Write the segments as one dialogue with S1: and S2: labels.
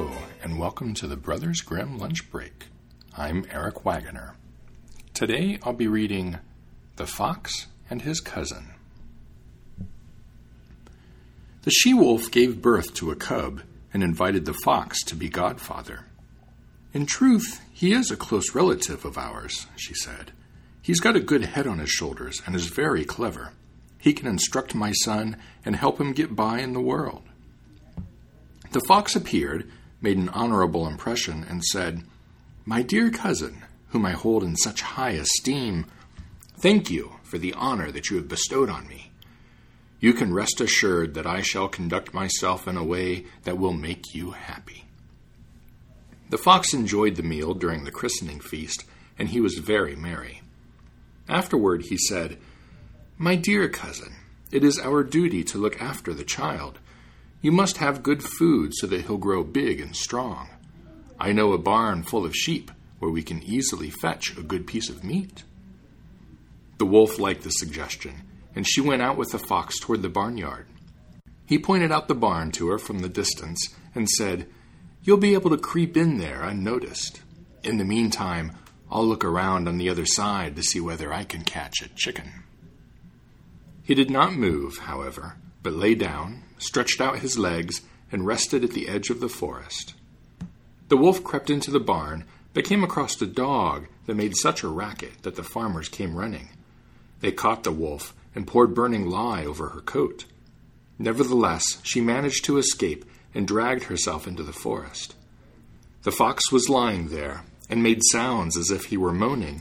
S1: Hello, and welcome to the Brothers Grimm Lunch Break. I'm Eric Wagoner. Today I'll be reading The Fox and His Cousin. The she-wolf gave birth to a cub and invited the fox to be godfather. In truth, he is a close relative of ours, she said. He's got a good head on his shoulders and is very clever. He can instruct my son and help him get by in the world. The fox appeared, made an honorable impression, and said, "My dear cousin, whom I hold in such high esteem, thank you for the honor that you have bestowed on me. You can rest assured that I shall conduct myself in a way that will make you happy." The fox enjoyed the meal during the christening feast, and he was very merry. Afterward he said, "My dear cousin, it is our duty to look after the child. You must have good food so that he'll grow big and strong. I know a barn full of sheep where we can easily fetch a good piece of meat." The wolf liked the suggestion, and she went out with the fox toward the barnyard. He pointed out the barn to her from the distance and said, "You'll be able to creep in there unnoticed. In the meantime, I'll look around on the other side to see whether I can catch a chicken." He did not move, however, but lay down, stretched out his legs, and rested at the edge of the forest. The wolf crept into the barn, but came across a dog that made such a racket that the farmers came running. They caught the wolf and poured burning lye over her coat. Nevertheless, she managed to escape and dragged herself into the forest. The fox was lying there and made sounds as if he were moaning.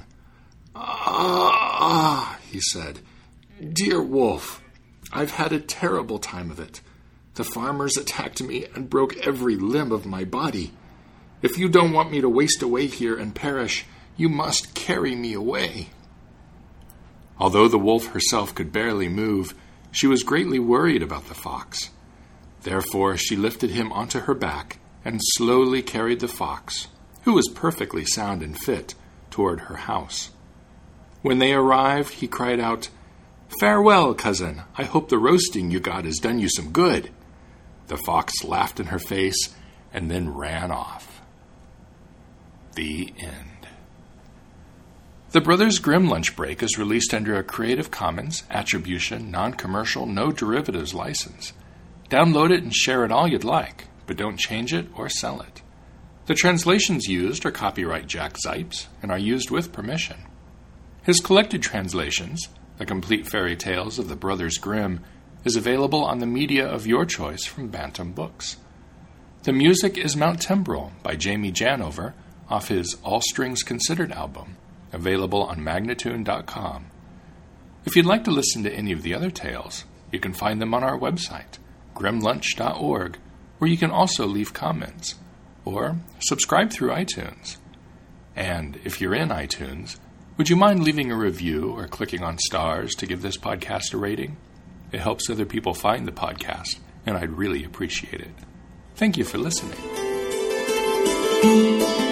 S1: "Ah," he said, "dear wolf, I've had a terrible time of it. The farmers attacked me and broke every limb of my body. If you don't want me to waste away here and perish, you must carry me away." Although the wolf herself could barely move, she was greatly worried about the fox. Therefore, she lifted him onto her back and slowly carried the fox, who was perfectly sound and fit, toward her house. When they arrived, he cried out, "Farewell, cousin. I hope the roasting you got has done you some good." The fox laughed in her face and then ran off. The end. The Brothers Grimm Lunch Break is released under a Creative Commons Attribution, Non-Commercial, No Derivatives license. Download it and share it all you'd like, but don't change it or sell it. The translations used are copyright Jack Zipes and are used with permission. His collected translations, The Complete Fairy Tales of the Brothers Grimm, is available on the media of your choice from Bantam Books. The music is Mount Temporal by Jamie Janover off his All Strings Considered album, available on Magnatune.com. If you'd like to listen to any of the other tales, you can find them on our website, grimlunch.org, where you can also leave comments, or subscribe through iTunes. And if you're in iTunes, would you mind leaving a review or clicking on stars to give this podcast a rating? It helps other people find the podcast, and I'd really appreciate it. Thank you for listening.